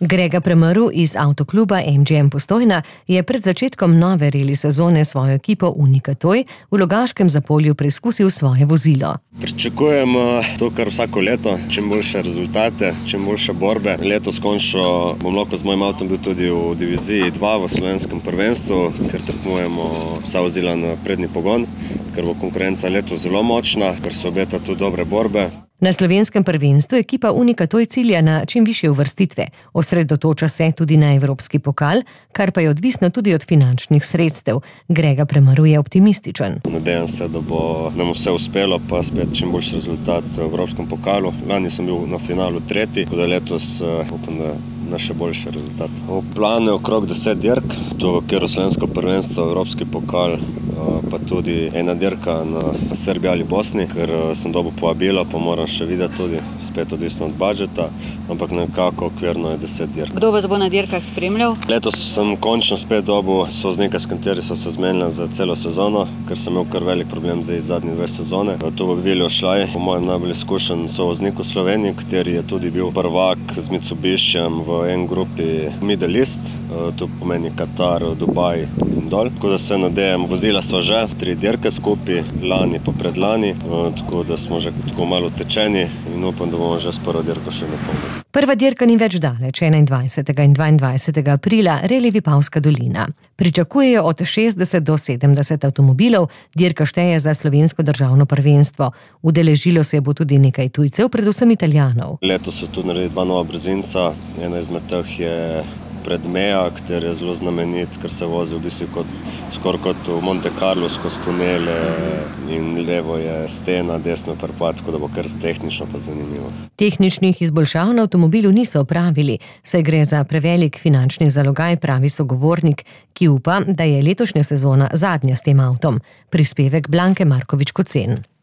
Grega Premrl iz avtokluba MGM Postojna je pred začetkom nove reli sezone svojo ekipo Unica Toy v Logaškem Zapolju preizkusil svoje vozilo. Pričakujem to, kar vsako leto, čim boljše rezultate, čim boljše borbe. Letos končno bom lahko z mojim avtom bil tudi v diviziji 2 v slovenskem prvenstvu, ker tekmujemo vsa vozila na prednji pogon, ker bo konkurenca letos zelo močna, ker se obeta tudi dobre borbe. Na slovenskem prvenstvu ekipa Unica Toy cilja na čim višje uvrstitve. Osredotoča se tudi na evropski pokal, kar pa je odvisno tudi od finančnih sredstev. Grega Premrl je optimističen. Nadejam se, da bo nam vse uspelo, pa spet čim boljši rezultat v evropskem pokalu. Lani sem bil na finalu 3, tako da letos upam, da na še boljši rezultat. V planu je okrog 10 dirk, to v okviru slovensko prvenstvo, evropski pokal, pa tudi ena dirka na Srbiji ali Bosni, ker sem dobil povabilo, pa moram še videti tudi, spet odvisno od budžeta, ampak nekako okvirno je 10 dirk. Kdo vas bo na dirkah spremljal? Letos sem končno spet dobil sovoznika, s kateri so se zmenili za celo sezono, ker sem imel kar velik problem zdaj zadnje 2 sezone. To bo Viljo Šlaj, po mojem najbolj izkušen sovoznik v Sloveniji, kateri je tudi bil prvak z Mitsubishijem v en grupi Middle East, to pomeni Katar, Dubaj in dol. Tako da se nadejam, vozila sva že 3 dirke skupaj, lani pa predlani, tako da smo že tako malo tečeni in upam, da bomo že s prvo dirko še napolnili. Prva dirka ni več daleč, 21. in 22. aprila, Reli Vipavska dolina. Pričakujejo od 60 do 70 avtomobilov, dirka šteje za slovensko državno prvenstvo. Udeležilo se bo tudi nekaj tujcev, predvsem Italijanov. Letos so tudi naredili 2 nova brzinca, ena izmed teh je Predmeja, kateri je zelo znamenit, ker se vozi v bistvu skoraj kot v Monte Carlo skozi tunele in levo je stena, desno prepad, tako da bo kar tehnično pa zanimivo. Tehničnih izboljšav na avtomobilu niso opravili, saj gre za prevelik finančni zalogaj, pravi sogovornik, ki upa, da je letošnja sezona zadnja s tem avtom. Prispevek Blanke Markovič-Kocen.